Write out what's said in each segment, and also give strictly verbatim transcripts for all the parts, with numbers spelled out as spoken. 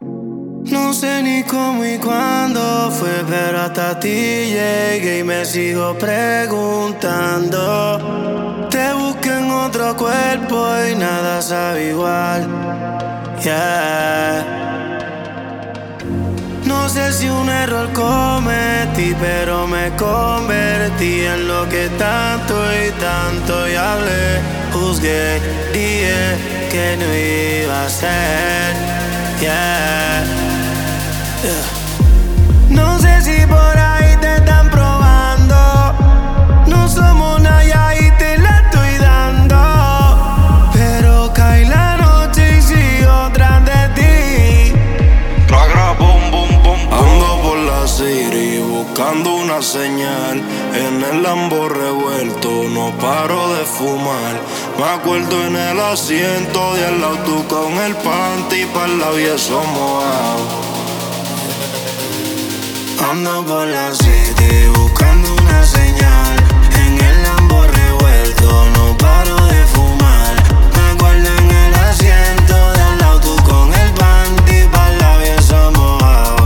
No sé ni cómo y cuándo fue, pero hasta ti llegué y me sigo preguntando. Te busqué en otro cuerpo y nada sabe igual. Yeah. No sé si un error cometí, pero me convertí en lo que tanto y tanto y hablé. Juzgué, dije que no iba a ser. Yeah. Yeah. No sé si por ahí te están probando. No somos nada y ahí te la estoy dando. Pero cae la noche y sigo tras de ti. Ragra, boom, boom, boom, boom. Ando por la city buscando una señal. En el Lambo revuelto no paro de fumar. Me acuerdo en el asiento de al lado tú con el panty pa'l labioso mojado. Ando por la city buscando una señal. En el Lambo revuelto no paro de fumar. Me acuerdo en el asiento de al lado tú con el panty pa'l labioso mojado.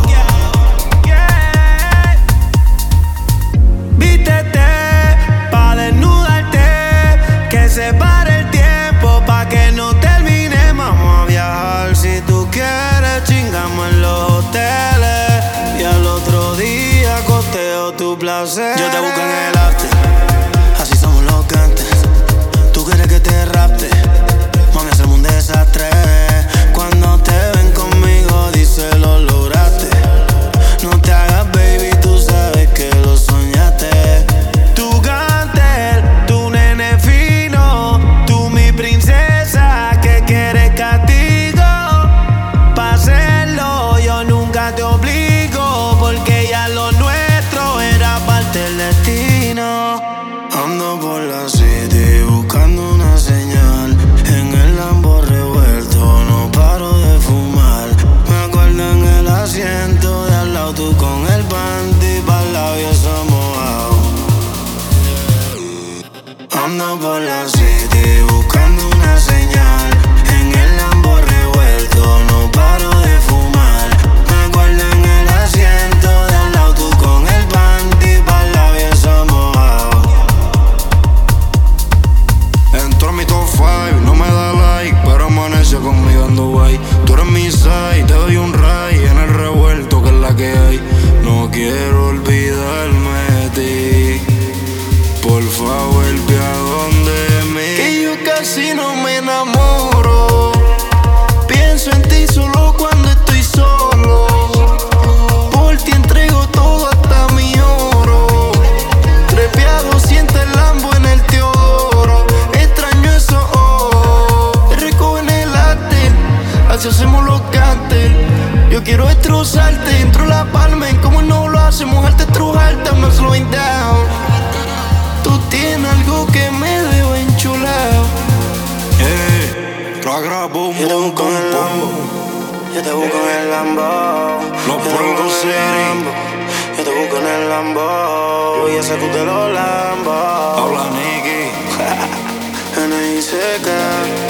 Vístete pa' desnudarte, que se pare el tiempo pa' que no termine. Vamos a viajar si tú quieres, chingamos en los hoteles y al otro día costeo tu placer. Yo te busco en el after, así somos los que antes. Tú quieres que te rapte, mami, hacemos un desastre. Cuando te ven conmigo, dice lo lograste. No te hagas baby, tú sabes que lo soñaste. Tu gantel, tu nene fino, tú mi princesa que quieres castigo. Pa' hacerlo yo nunca te obligo, porque ya lo nuestro era parte del destino. Ando por la city buscando una señal. En el Lambo revuelto no paro de fumar. Me acuerdo en el asiento de al lado tú con el panty pa'l labioso mojado. Ando por la city buscando una señal. En el Lambo revuelto no paro de fumar. Me acuerdo en el asiento de al lado tú con el panty pa'l labioso mojado. Entro a mi top five, no me da like, pero amanece conmigo en Dubai. Tú eres mi side, te doy un ray en el revuelto que es la que hay. No quiero olvidarme de ti, por favor ve a donde mí. Que yo casi no me enamoro. Pienso en ti solo cuando estoy solo. Por ti entrego todo hasta mi oro. Trepeado siente el Lambo en el Teodoro. Extraño eso, oh. Te recojo en el after, así hacemos los cantes. Yo quiero destrozarte dentro de la palma. En cómo no lo hacemos, mojarte, estrujarte, I'm not slowing down. Tú tienes algo que me debo enchulado. Eh, ragra, boom, Yo te boom, busco boom, en el Lambo, boom. yo te busco en el Lambo. No Yo te puedo busco en el ser. Lambo, yo te busco en el Lambo. Y ese tú te lo Lambo. Habla Nicky. N I C K.